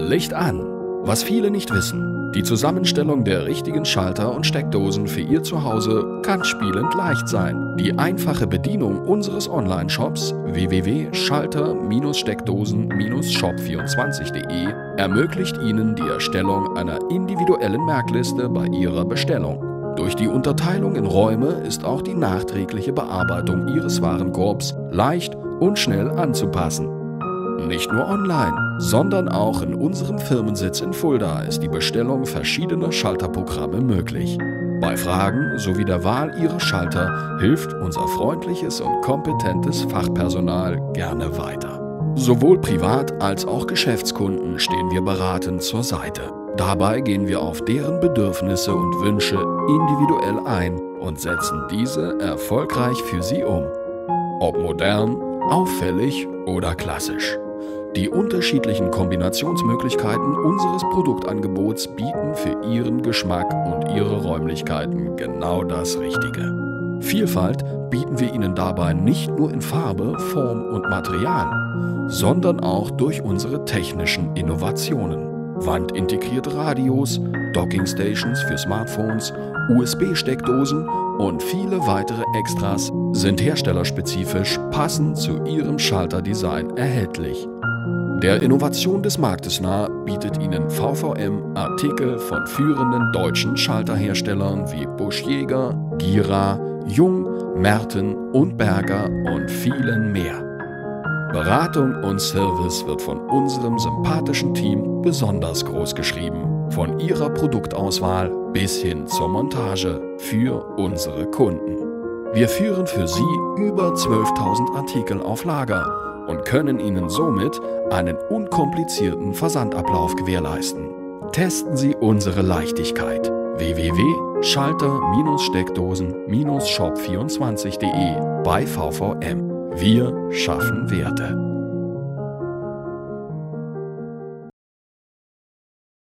Licht an! Was viele nicht wissen: Die Zusammenstellung der richtigen Schalter und Steckdosen für Ihr Zuhause kann spielend leicht sein. Die einfache Bedienung unseres Online-Shops www.schalter-steckdosen-shop24.de ermöglicht Ihnen die Erstellung einer individuellen Merkliste bei Ihrer Bestellung. Durch die Unterteilung in Räume ist auch die nachträgliche Bearbeitung Ihres Warenkorbs leicht und schnell anzupassen. Nicht nur online, sondern auch in unserem Firmensitz in Fulda ist die Bestellung verschiedener Schalterprogramme möglich. Bei Fragen sowie der Wahl Ihrer Schalter hilft unser freundliches und kompetentes Fachpersonal gerne weiter. Sowohl Privat- als auch Geschäftskunden stehen wir beratend zur Seite. Dabei gehen wir auf deren Bedürfnisse und Wünsche individuell ein und setzen diese erfolgreich für Sie um. Ob modern, auffällig oder klassisch. Die unterschiedlichen Kombinationsmöglichkeiten unseres Produktangebots bieten für Ihren Geschmack und Ihre Räumlichkeiten genau das Richtige. Vielfalt bieten wir Ihnen dabei nicht nur in Farbe, Form und Material, sondern auch durch unsere technischen Innovationen. Wandintegrierte Radios, Dockingstations für Smartphones, USB-Steckdosen und viele weitere Extras sind herstellerspezifisch passend zu Ihrem Schalterdesign erhältlich. Der Innovation des Marktes nah bietet Ihnen VVM Artikel von führenden deutschen Schalterherstellern wie Busch Jaeger, Gira, Jung, Merten und Berger und vielen mehr. Beratung und Service wird von unserem sympathischen Team besonders groß geschrieben. Von Ihrer Produktauswahl bis hin zur Montage für unsere Kunden. Wir führen für Sie über 12.000 Artikel auf Lager und können Ihnen somit einen unkomplizierten Versandablauf gewährleisten. Testen Sie unsere Leichtigkeit. www.schalter-steckdosen-shop24.de bei VVM. Wir schaffen Werte.